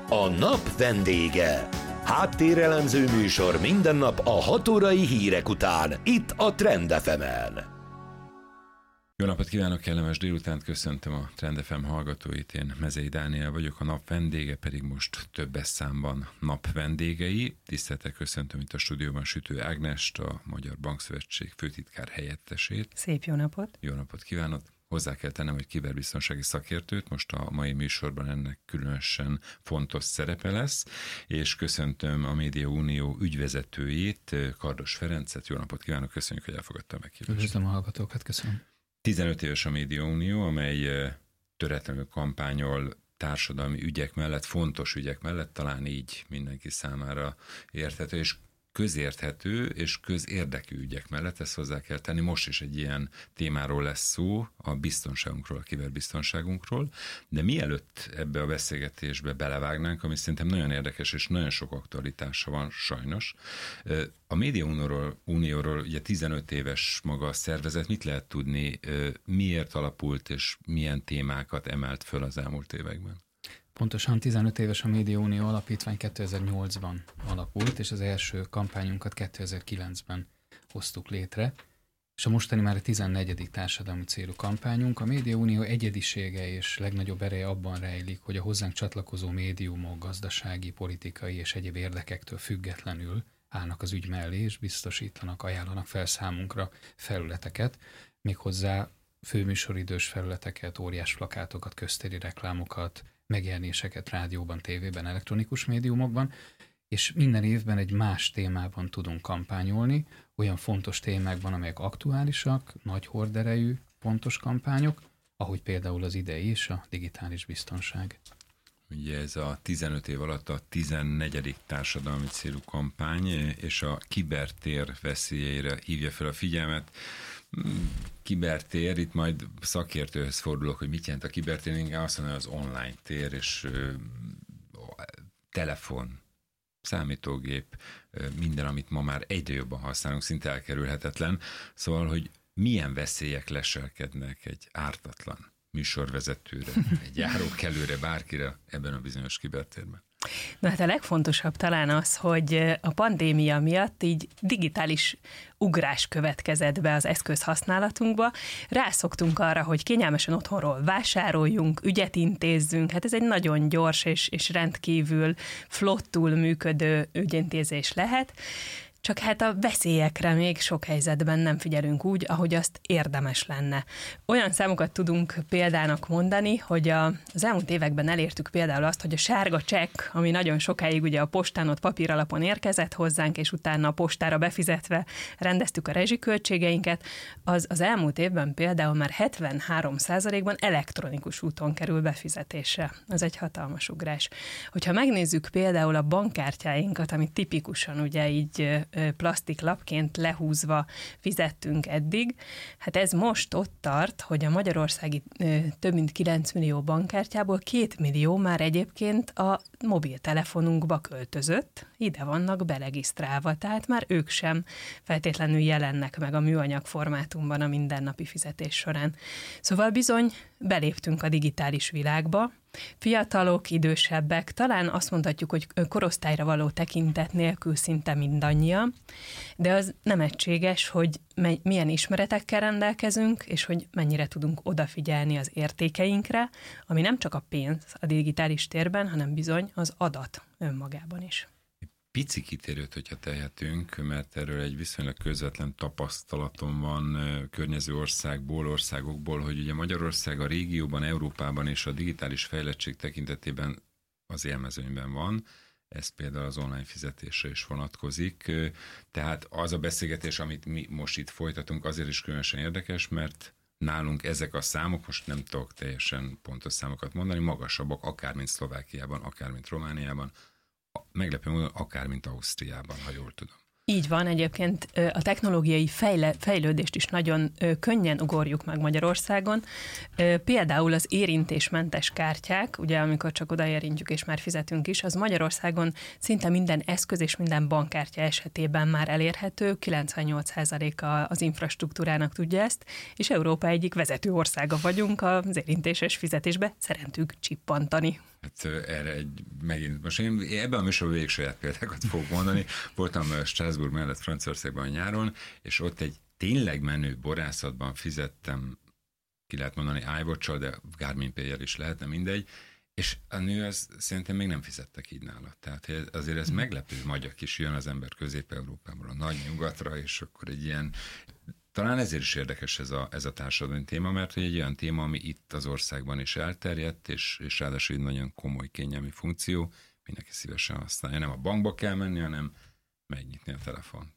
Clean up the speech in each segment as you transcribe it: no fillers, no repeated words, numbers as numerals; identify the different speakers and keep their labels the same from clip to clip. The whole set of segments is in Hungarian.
Speaker 1: A nap vendége. Háttérelemző műsor minden nap a 6 órai hírek után, itt a Trend FM-en.
Speaker 2: Jó napot kívánok, kellemes délutánt, köszöntöm a Trend FM hallgatóit, én Mezei Dániel vagyok, a nap vendége pedig most többes számban nap vendégei. Tisztelettel köszöntöm itt a stúdióban Sütő Ágnest, a Magyar Bankszövetség főtitkár helyettesét.
Speaker 3: Szép jó napot!
Speaker 2: Jó napot kívánok! Hozzá kell tennem, hogy kiberbiztonsági szakértőt, most a mai műsorban ennek különösen fontos szerepe lesz, és köszöntöm a Média Unió ügyvezetőjét, Kardos Ferencet. Jó napot kívánok, köszönjük, hogy elfogadta a meghívást.
Speaker 4: Üdvözlöm a hallgatókat, köszönöm.
Speaker 2: 15 éves a Média Unió, amely töretlenül kampányol társadalmi ügyek mellett, fontos ügyek mellett, talán így mindenki számára érthető, és közérthető és közérdekű ügyek mellett, ezt hozzá kell tenni. Most is egy ilyen témáról lesz szó, a biztonságunkról, a kiberbiztonságunkról, de mielőtt ebbe a beszélgetésbe belevágnánk, ami szerintem nagyon érdekes és nagyon sok aktualitása van sajnos. A Média Unióról ugye 15 éves maga a szervezet, mit lehet tudni, miért alapult és milyen témákat emelt föl az elmúlt években?
Speaker 4: Pontosan 15 éves a Média Unió alapítvány 2008-ban alakult, és az első kampányunkat 2009-ben hoztuk létre, és a mostani már a 14. társadalmi célú kampányunk. A Média Unió egyedisége és legnagyobb ereje abban rejlik, hogy a hozzánk csatlakozó médiumok gazdasági, politikai és egyéb érdekektől függetlenül állnak az ügy mellé, és biztosítanak, ajánlanak fel számunkra felületeket, méghozzá főműsoridős felületeket, óriás plakátokat, köztéri reklámokat, megjelenéseket rádióban, tévében, elektronikus médiumokban, és minden évben egy más témában tudunk kampányolni, olyan fontos témákban, amelyek aktuálisak, nagy horderejű, pontos kampányok, ahogy például az idei is, a digitális biztonság.
Speaker 2: Ugye ez a 15 év alatt a 14. társadalmi célú kampány, és a kibertér veszélyeire hívja fel a figyelmet. Kibertér, itt majd szakértőhöz fordulok, hogy mit jelent a kibertér, inkább azt mondja, az online tér, és telefon, számítógép, minden, amit ma már egyre jobban használunk, szinte elkerülhetetlen. Szóval, hogy milyen veszélyek leselkednek egy ártatlan műsorvezetőre, egy járókelőre, bárkire ebben a bizonyos kibertérben.
Speaker 3: Na hát a legfontosabb talán az, hogy a pandémia miatt így digitális ugrás következett be az eszközhasználatunkba. Rászoktunk arra, hogy kényelmesen otthonról vásároljunk, ügyet intézzünk. Hát ez egy nagyon gyors és rendkívül flottul működő ügyintézés lehet. Csak hát a veszélyekre még sok helyzetben nem figyelünk úgy, ahogy azt érdemes lenne. Olyan számokat tudunk példának mondani, hogy az elmúlt években elértük például azt, hogy a sárga csekk, ami nagyon sokáig ugye a postán ott papír alapon érkezett hozzánk, és utána a postára befizetve rendeztük a rezsiköltségeinket, az elmúlt évben például már 73%-ban elektronikus úton kerül befizetésre. Ez egy hatalmas ugrás. Hogyha megnézzük például a bankkártyáinkat, amit tipikusan ugye így plastiklapként lehúzva fizettünk eddig. Hát ez most ott tart, hogy a magyarországi több mint 9 millió bankkártyából 2 millió már egyébként a mobiltelefonunkba költözött, ide vannak beregisztrálva, tehát már ők sem feltétlenül jelennek meg a műanyag formátumban a mindennapi fizetés során. Szóval bizony beléptünk a digitális világba, fiatalok, idősebbek, talán azt mondhatjuk, hogy korosztályra való tekintet nélkül szinte mindannyian, de az nem egységes, hogy milyen ismeretekkel rendelkezünk, és hogy mennyire tudunk odafigyelni az értékeinkre, ami nem csak a pénz a digitális térben, hanem bizony az adat önmagában is.
Speaker 2: Pici kitérőt, hogyha tehetünk, mert erről egy viszonylag közvetlen tapasztalatom van környező országokból, hogy ugye Magyarország a régióban, Európában és a digitális fejlettség tekintetében az élmezőnyben van. Ez például az online fizetésre is vonatkozik. Tehát az a beszélgetés, amit mi most itt folytatunk, azért is különösen érdekes, mert nálunk ezek a számok, most nem tudok teljesen pontos számokat mondani, magasabbak, akár mint Szlovákiában, akár mint Romániában, meglepő módon akár mint Ausztriában, ha jól tudom.
Speaker 3: Így van, egyébként a technológiai fejlődést is nagyon könnyen ugorjuk meg Magyarországon. Például az érintésmentes kártyák, ugye amikor csak odaérintjük és már fizetünk is, az Magyarországon szinte minden eszköz és minden bankkártya esetében már elérhető, 98% az infrastruktúrának tudja ezt, és Európa egyik vezető országa vagyunk az érintéses fizetésbe, szeretünk csippantani.
Speaker 2: Hát erre megint, most én ebben a műsorban végig saját példákat fogok mondani. Voltam Strasbourg mellett Franciaországban nyáron, és ott egy tényleg menő borászatban fizettem, ki lehet mondani iWatch-sal, de Garmin Pay-jel is lehetne, mindegy, és a nő az szerintem még nem fizettek így nála. Tehát azért ez meglepő, magyar is jön az ember Közép-Európából a nagy nyugatra, és akkor egy ilyen, talán ezért is érdekes ez a társadalmi téma, mert egy olyan téma, ami itt az országban is elterjedt, és ráadásul egy nagyon komoly kényelmi funkció, mindenki szívesen használja. Nem a bankba kell menni, hanem megnyitni a telefont.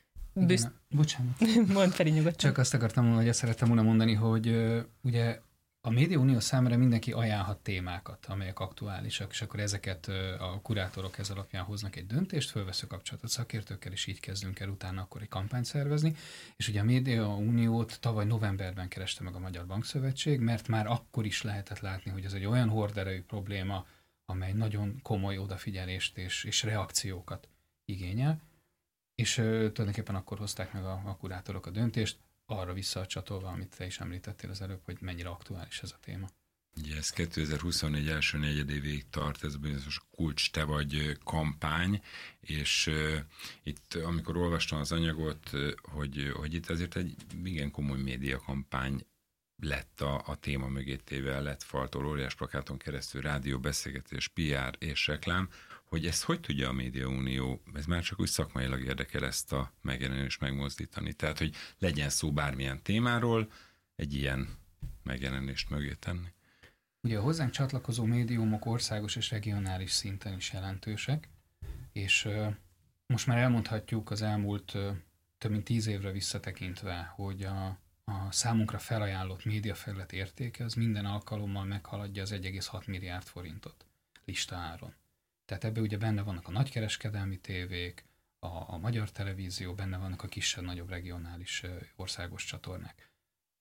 Speaker 4: Bocsánat.
Speaker 3: Mondd Feri, nyugodtan.
Speaker 4: Csak azt akartam mondani, hogy ezt szerettem volna mondani, hogy ugye a Médiaunió számára mindenki ajánlhat témákat, amelyek aktuálisak, és akkor ezeket a kurátorok ez alapján hoznak egy döntést, fölvesző kapcsolatot szakértőkkel, és így kezdünk el utána akkor egy kampányt szervezni. És ugye a Médiauniót tavaly novemberben kereste meg a Magyar Bankszövetség, mert már akkor is lehetett látni, hogy ez egy olyan horderejű probléma, amely nagyon komoly odafigyelést és reakciókat igényel. És tulajdonképpen akkor hozták meg a kurátorok a döntést, arra visszacsatolva, amit te is említettél az előbb, hogy mennyire aktuális ez a téma.
Speaker 2: Ugye ez 2024 első negyedévéig tart, ez a bizonyos kulcs te vagy kampány, és itt, amikor olvastam az anyagot, hogy itt azért egy igen komoly médiakampány lett a téma mögé téve, lett faltól, óriás plakáton keresztül, rádió, beszélgetés, PR és reklám, hogy ezt hogy tudja a Médiaunió, ez már csak úgy szakmailag érdekel ezt a megjelenést megmozdítani. Tehát, hogy legyen szó bármilyen témáról, egy ilyen megjelenést mögé tenni.
Speaker 4: Ugye a hozzánk csatlakozó médiumok országos és regionális szinten is jelentősek, és most már elmondhatjuk az elmúlt több mint 10 évre visszatekintve, hogy a számunkra felajánlott médiafelület értéke az minden alkalommal meghaladja az 1,6 milliárd forintot listaáron. Tehát ebben ugye benne vannak a nagykereskedelmi tévék, a magyar televízió, benne vannak a kisebb-nagyobb regionális országos csatornák.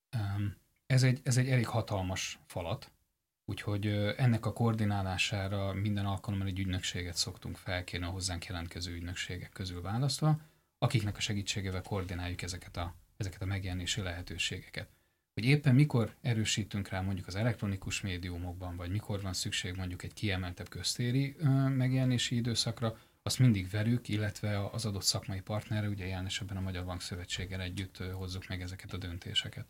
Speaker 4: Ez egy elég hatalmas falat, úgyhogy ennek a koordinálására minden alkalommal egy ügynökséget szoktunk felkérni a hozzánk jelentkező ügynökségek közül választva, akiknek a segítségével koordináljuk ezeket a megjelenési lehetőségeket. Hogy éppen mikor erősítünk rá mondjuk az elektronikus médiumokban, vagy mikor van szükség mondjuk egy kiemeltebb köztéri megjelenési időszakra, azt mindig velük, illetve az adott szakmai partnerre, ugye jelen esetben a Magyar Bankszövetséggel együtt hozzuk meg ezeket a döntéseket.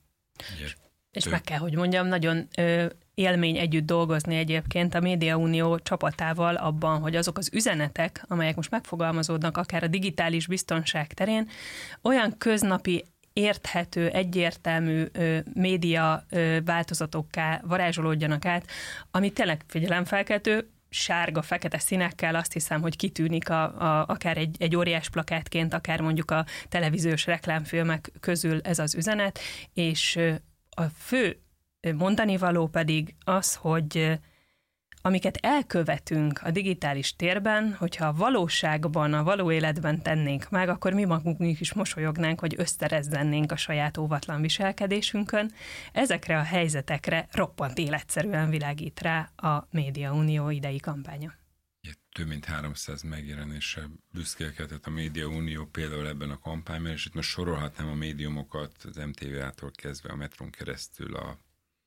Speaker 3: És meg kell, hogy mondjam, nagyon élmény együtt dolgozni egyébként a Médiaunió csapatával abban, hogy azok az üzenetek, amelyek most megfogalmazódnak akár a digitális biztonság terén, olyan köznapi, érthető, egyértelmű média változatokká varázsolódjanak át, ami tényleg figyelemfelkeltő, sárga-fekete színekkel, azt hiszem, hogy kitűnik akár egy óriás plakátként, akár mondjuk a televíziós reklámfilmek közül ez az üzenet, és a fő mondanivaló pedig az, hogy amiket elkövetünk a digitális térben, hogyha a valóságban, a való életben tennénk meg, akkor mi magunk is mosolyognánk, hogy öszterezzennénk a saját óvatlan viselkedésünkön. Ezekre a helyzetekre roppant életszerűen világít rá a Médiaunió idei kampánya.
Speaker 2: Több mint 300 megjelenéssel büszkélkedett a Médiaunió például ebben a kampányban, és itt most sorolhatnám a médiumokat, az MTV-tól kezdve a Metron keresztül a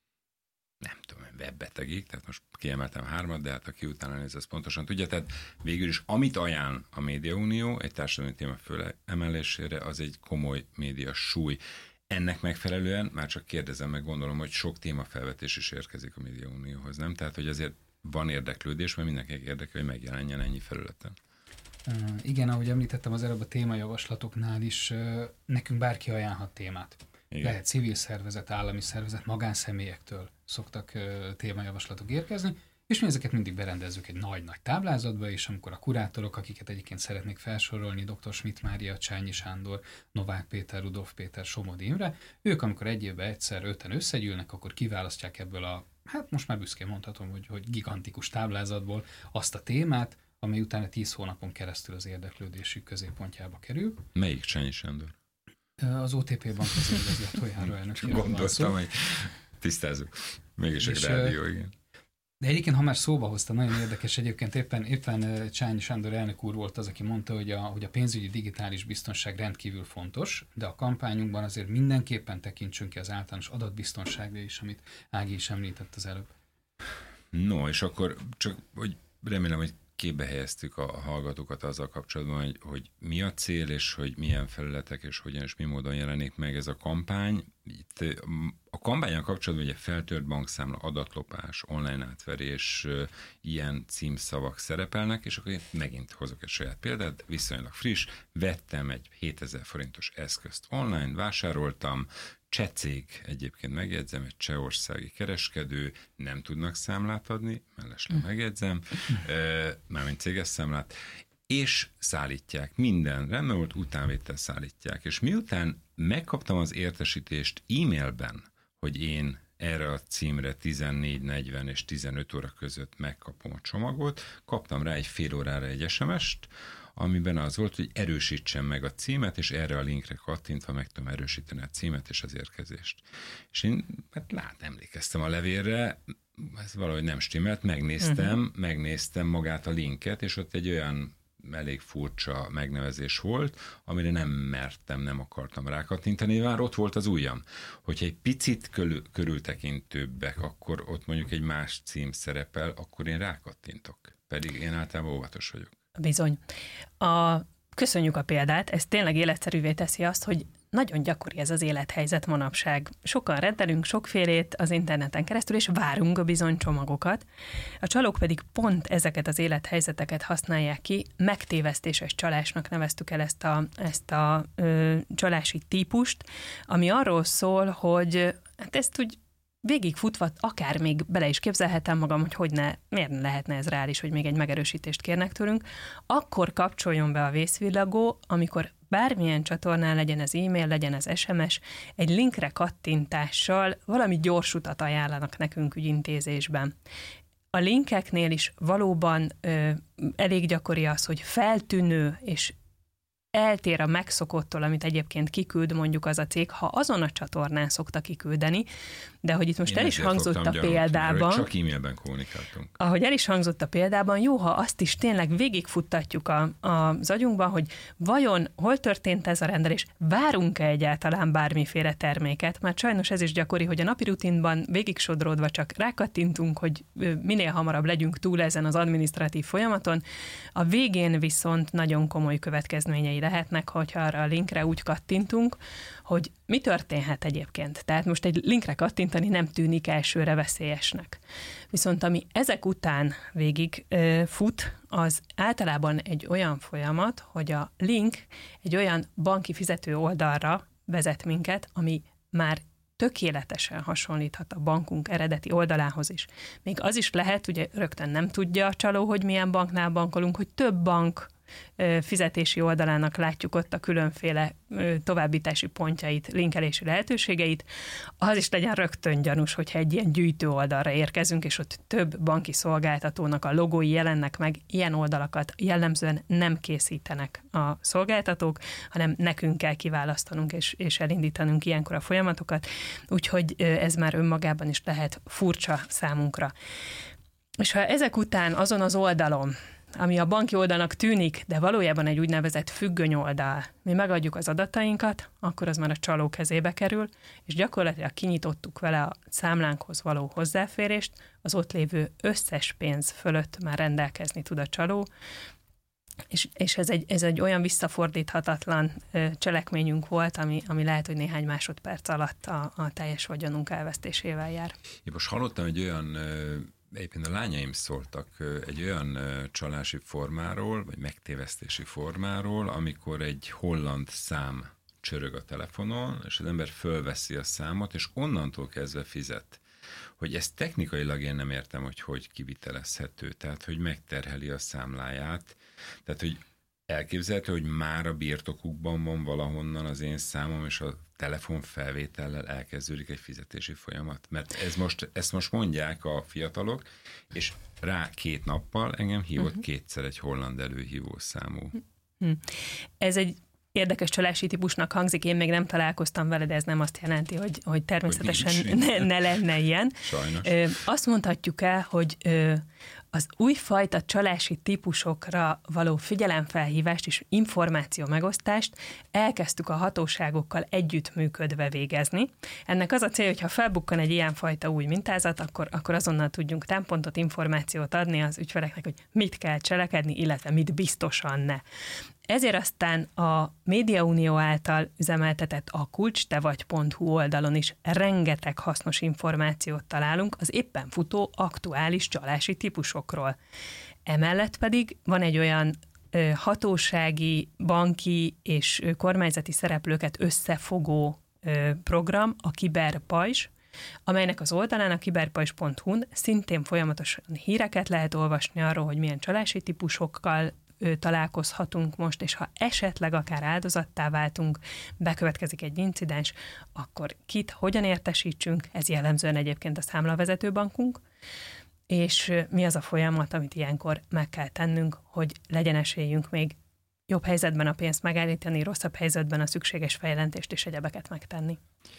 Speaker 2: nem tudom, webbetegig, tehát most kiemeltem 3, de hát aki utána néz, az pontosan tudja. Tehát végül is, amit ajánl a Médiaunió egy társadalmi téma fölemelésére, az egy komoly média súly. Ennek megfelelően, már csak kérdezem meg, gondolom, hogy sok témafelvetés is érkezik a Médiaunióhoz, nem? Tehát, hogy azért van érdeklődés, mert mindenkinek érdekel, hogy megjelenjen ennyi felületen.
Speaker 4: Igen, ahogy említettem az előbb a témajavaslatoknál is, nekünk bárki ajánlhat témát. Igen. Lehet civil szervezet, állami szervezet, magánszemélyektől szoktak témajavaslatok érkezni, és mi ezeket mindig berendezzük egy nagy-nagy táblázatba, és amikor a kurátorok, akiket egyébként szeretnék felsorolni, dr. Schmidt Mária, Csányi Sándor, Novák Péter, Rudolf Péter, Somodi Imre, ők amikor egy évben egyszer 5-en összegyűlnek, akkor kiválasztják ebből a, hát most már büszkén mondhatom, hogy gigantikus táblázatból azt a témát, amely utána 10 hónapon keresztül az érdeklődésük középpontjába kerül.
Speaker 2: Melyik Csányi Sándor?
Speaker 4: Az OTP Bank vezérigazgatójáról elnökére van szó.
Speaker 2: Gondoltam, hogy tisztázzuk. Mégis egy rádió, igen.
Speaker 4: De egyébként, ha már szóba hozta, nagyon érdekes, egyébként éppen Csányi Sándor elnök úr volt az, aki mondta, hogy a pénzügyi digitális biztonság rendkívül fontos, de a kampányunkban azért mindenképpen tekintsünk ki az általános adatbiztonságra is, amit Ági is említett az előbb.
Speaker 2: No, és akkor csak, hogy remélem, hogy képbe helyeztük a hallgatókat azzal kapcsolatban, hogy mi a cél, és hogy milyen felületek, és hogyan és mi módon jelenik meg ez a kampány. Itt a kampányon kapcsolatban ugye feltört bankszámla, adatlopás, online átverés, ilyen címszavak szerepelnek, és akkor én megint hozok egy saját példát, viszonylag friss, vettem egy 7000 forintos eszközt online, vásároltam, cseh cég, egyébként megjegyzem, egy csehországi kereskedő, nem tudnak számlát adni, mellesleg megjegyzem, mármint céges számlát, és szállítják. Minden rendben volt, utánvétel szállítják. És miután megkaptam az értesítést e-mailben, hogy én erre a címre 14:40 és 15 óra között megkapom a csomagot, kaptam rá egy fél órára egy SMS-t, amiben az volt, hogy erősítsem meg a címet, és erre a linkre kattintva meg tudom erősíteni a címet és az érkezést. És én emlékeztem a levélre, ez valahogy nem stimmelt, megnéztem magát a linket, és ott egy olyan elég furcsa megnevezés volt, amire nem akartam rákattintani, már ott volt az ujjam. Hogyha egy picit körültekintőbbek, akkor ott mondjuk egy más cím szerepel, akkor én rákattintok. Pedig én általában óvatos vagyok.
Speaker 3: Bizony. Köszönjük a példát, ez tényleg életszerűvé teszi azt, hogy nagyon gyakori ez az élethelyzet manapság. Sokan rendelünk sokfélét az interneten keresztül, és várunk a bizony csomagokat. A csalók pedig pont ezeket az élethelyzeteket használják ki. Megtévesztéses csalásnak neveztük el ezt a csalási típust, ami arról szól, hogy hát ezt úgy végigfutva, akár még bele is képzelhetem magam, miért ne lehetne ez reális, hogy még egy megerősítést kérnek tőlünk, akkor kapcsoljon be a vészvillagó, amikor bármilyen csatornán, legyen ez e-mail, legyen ez SMS, egy linkre kattintással valami gyors utat ajánlanak nekünk ügyintézésben. A linkeknél is valóban elég gyakori az, hogy feltűnő és eltér a megszokottól, amit egyébként kiküld mondjuk az a cég, ha azon a csatornán szokta kiküldeni, de hogy itt most el is hangzott a példában,
Speaker 2: csak e-mailben kommunikáltunk.
Speaker 3: Ahogy el is hangzott a példában, jó, ha azt is tényleg végigfuttatjuk az agyunkban, hogy vajon hol történt ez a rendelés, várunk-e egyáltalán bármiféle terméket, mert sajnos ez is gyakori, hogy a napi rutinban végigsodródva csak rákattintunk, hogy minél hamarabb legyünk túl ezen az adminisztratív folyamaton, a végén viszont nagyon komoly következményei lehetnek, hogyha arra a linkre úgy kattintunk, hogy mi történhet egyébként. Tehát most egy linkre kattintani nem tűnik elsőre veszélyesnek. Viszont ami ezek után végig fut, az általában egy olyan folyamat, hogy a link egy olyan banki fizető oldalra vezet minket, ami már tökéletesen hasonlíthat a bankunk eredeti oldalához is. Még az is lehet, ugye rögtön nem tudja a csaló, hogy milyen banknál bankolunk, hogy több bank fizetési oldalának látjuk ott a különféle továbbítási pontjait, linkelési lehetőségeit, az is legyen rögtön gyanús, hogyha egy ilyen gyűjtő oldalra érkezünk, és ott több banki szolgáltatónak a logói jelennek meg, ilyen oldalakat jellemzően nem készítenek a szolgáltatók, hanem nekünk kell kiválasztanunk és elindítanunk ilyenkor a folyamatokat, úgyhogy ez már önmagában is lehet furcsa számunkra. És ha ezek után azon az oldalon, ami a banki oldalnak tűnik, de valójában egy úgynevezett függöny oldal, mi megadjuk az adatainkat, akkor az már a csaló kezébe kerül, és gyakorlatilag kinyitottuk vele a számlánkhoz való hozzáférést, az ott lévő összes pénz fölött már rendelkezni tud a csaló, és ez egy olyan visszafordíthatatlan cselekményünk volt, ami lehet, hogy néhány másodperc alatt a teljes vagyonunk elvesztésével jár.
Speaker 2: Én most hallottam egy olyan egyébként a lányaim szóltak egy olyan csalási formáról, vagy megtévesztési formáról, amikor egy holland szám csörög a telefonon, és az ember fölveszi a számot, és onnantól kezdve fizet. Hogy ezt technikailag én nem értem, hogy kivitelezhető, tehát hogy megterheli a számláját, tehát hogy elképzelhető, hogy már a birtokukban van valahonnan az én számom, és a telefonfelvétellel elkezdődik egy fizetési folyamat. Mert ezt most mondják a fiatalok, és rá 2 nappal engem hívott kétszer egy holland előhívó számú.
Speaker 3: Ez egy érdekes csalási típusnak hangzik, én még nem találkoztam vele, de ez nem azt jelenti, hogy természetesen ne lenne ilyen.
Speaker 2: Sajnos.
Speaker 3: Azt mondhatjuk el, hogy az újfajta csalási típusokra való figyelemfelhívást és információ megosztást elkezdtük a hatóságokkal együttműködve végezni. Ennek az a célja, hogy ha felbukkan egy ilyenfajta új mintázat, akkor azonnal tudjunk támpontot, információt adni az ügyfeleknek, hogy mit kell cselekedni, illetve mit biztosan ne. Ezért aztán a Médiaunió által üzemeltetett a kulcstevagy.hu oldalon is rengeteg hasznos információt találunk az éppen futó aktuális csalási típusokról. Emellett pedig van egy olyan hatósági, banki és kormányzati szereplőket összefogó program, a Kiberpajzs, amelynek az oldalán, a kiberpajzs.hu-n szintén folyamatosan híreket lehet olvasni arról, hogy milyen csalási típusokkal találkozhatunk most, és ha esetleg akár áldozattá váltunk, bekövetkezik egy incidens, akkor kit, hogyan értesítsünk, ez jellemzően egyébként a számlavezető bankunk, és mi az a folyamat, amit ilyenkor meg kell tennünk, hogy legyen esélyünk még jobb helyzetben a pénzt megállítani, rosszabb helyzetben a szükséges feljelentést és egyebeket megtenni.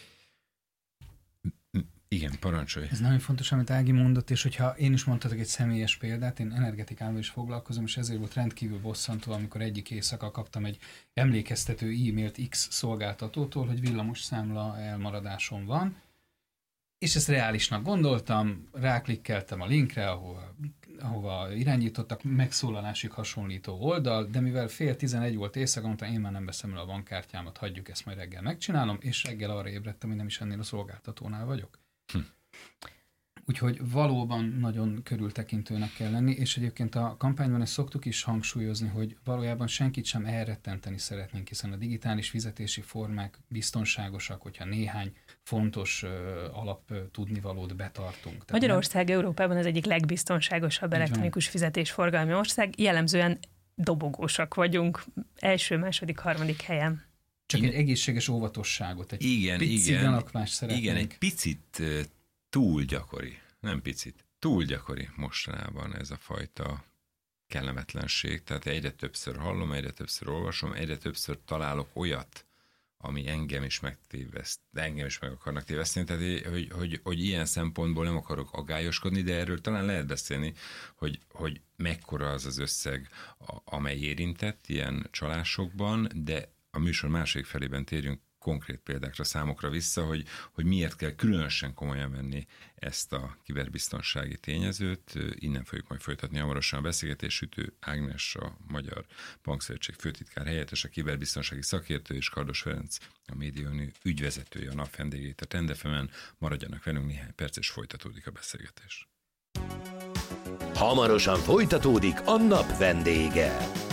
Speaker 2: Igen, parancsolj.
Speaker 4: Ez nagyon fontos, amit Ági mondott, és hogyha én is mondhatok egy személyes példát, én energetikával is foglalkozom, és ezért volt rendkívül bosszantó, amikor egyik éjszaka kaptam egy emlékeztető e-mailt X szolgáltatótól, hogy villamosszámla elmaradásom van, és ezt reálisnak gondoltam, ráklikkeltem a linkre, ahova irányítottak, megszólalásig hasonlító oldal, de mivel 10:30 volt éjszaka, mondtam, én már nem veszem el a bankkártyámat, hagyjuk ezt, majd reggel megcsinálom, és reggel arra ébredtem, hogy nem is ennél a szolgáltatónál vagyok. Úgyhogy valóban nagyon körültekintőnek kell lenni, és egyébként a kampányban ezt szoktuk is hangsúlyozni, hogy valójában senkit sem elrettenteni szeretnénk, hiszen a digitális fizetési formák biztonságosak, hogyha néhány fontos alap tudnivalót betartunk.
Speaker 3: Magyarország Európában az egyik legbiztonságosabb elektronikus fizetésforgalmi ország, jellemzően dobogósak vagyunk, első, második, harmadik helyen.
Speaker 4: Csak egy egészséges óvatosságot, egy pici gyanakvást szeretnénk.
Speaker 2: Igen, egy picit túl gyakori, nem picit, túl gyakori mostanában ez a fajta kellemetlenség. Tehát egyre többször hallom, egyre többször olvasom, egyre többször találok olyat, ami engem is megtéveszt, de engem is meg akarnak téveszteni. Tehát, hogy ilyen szempontból nem akarok aggályoskodni, de erről talán lehet beszélni, hogy mekkora az az összeg, amely érintett ilyen csalásokban, de a műsor másik felében térjünk konkrét példákra, számokra vissza, hogy miért kell különösen komolyan venni ezt a kiberbiztonsági tényezőt. Innen fogjuk majd folytatni hamarosan a beszélgetést. Sütő Ágnes, a Magyar Bankszövetség főtitkár helyettes, a kiberbiztonsági szakértő, és Kardos Ferenc, a Médiaunió ügyvezetője, a nap vendégét a Trend FM-en. Maradjanak velünk néhány perc, és folytatódik a beszélgetés.
Speaker 1: Hamarosan folytatódik a nap vendége.